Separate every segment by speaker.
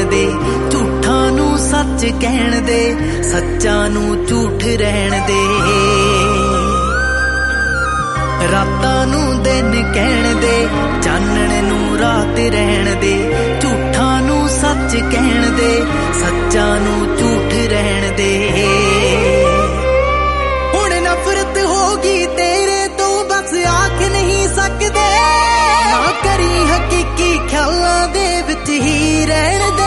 Speaker 1: दे, झूठा नू सच कहण दे, सच्चा नू झूठ रहण दे। रातां नू दिन कहण दे, चानण नू रात रहण दे, झूठा नू सच कहण दे, सच्चा नू झूठ रहण दे। हुण नफरत होगी तेरे तो बस आख नहीं सकदे, ना करी हकीकी ख्यालां दे विच ही रहण दे।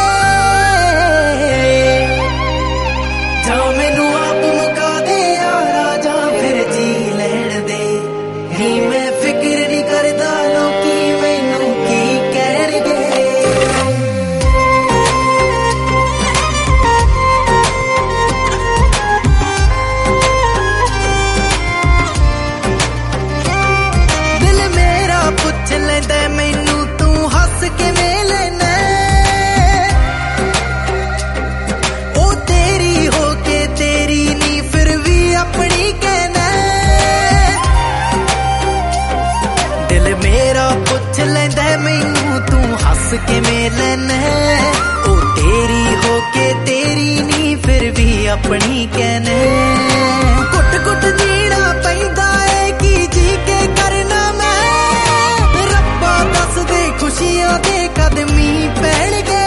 Speaker 1: जा मैनू आप मुका दे यारा, जा फिर जी लैण दे। नी मैं फिक्र नहीं करदा लोकी मैनू की कहणगे। दिल मेरा पुछ लैंदा मैनू तू हस किवें लैना, ओ तेरी होके तेरी नी फिर भी अपनी कहना। दिल मेरा पुछ लैंदा मैनू तू हस किवें लैना, ओ तेरी होके तेरी नी फिर भी अपनी कहना। कुट कुट जीना पैंदा है की जी के करना मैं, रब्बा दस दे खुशियां दे कदमी पैणगे।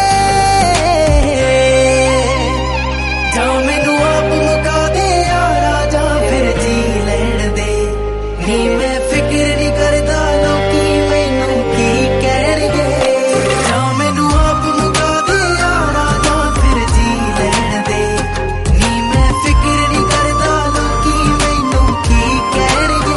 Speaker 1: जा मैनू आप मुका दे यारा, जा फिर जी लैण दे। नी मैं फिक्र नहीं करदा लोकी मैनू की कहणगे। जा मैनू आप मुका दे यारा, जा फिर जी लैण दे। नी मैं फिक्र नहीं करदा लोकी मैनू की कहणगे।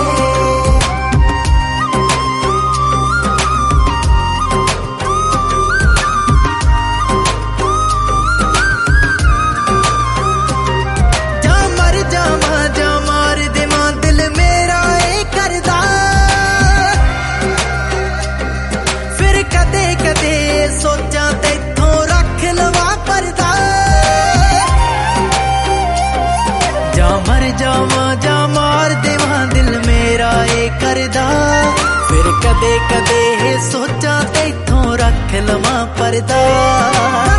Speaker 1: जा मर जावां जा मार देवां दिल मेरा ए करदा, फिर कदे कदे सोचां तैथों रख लवां परदा। जा मर जावां जा मार देवां दिल मेरा ए करदा, फिर कदे कदे सोचां तैथों रख लवां परदा।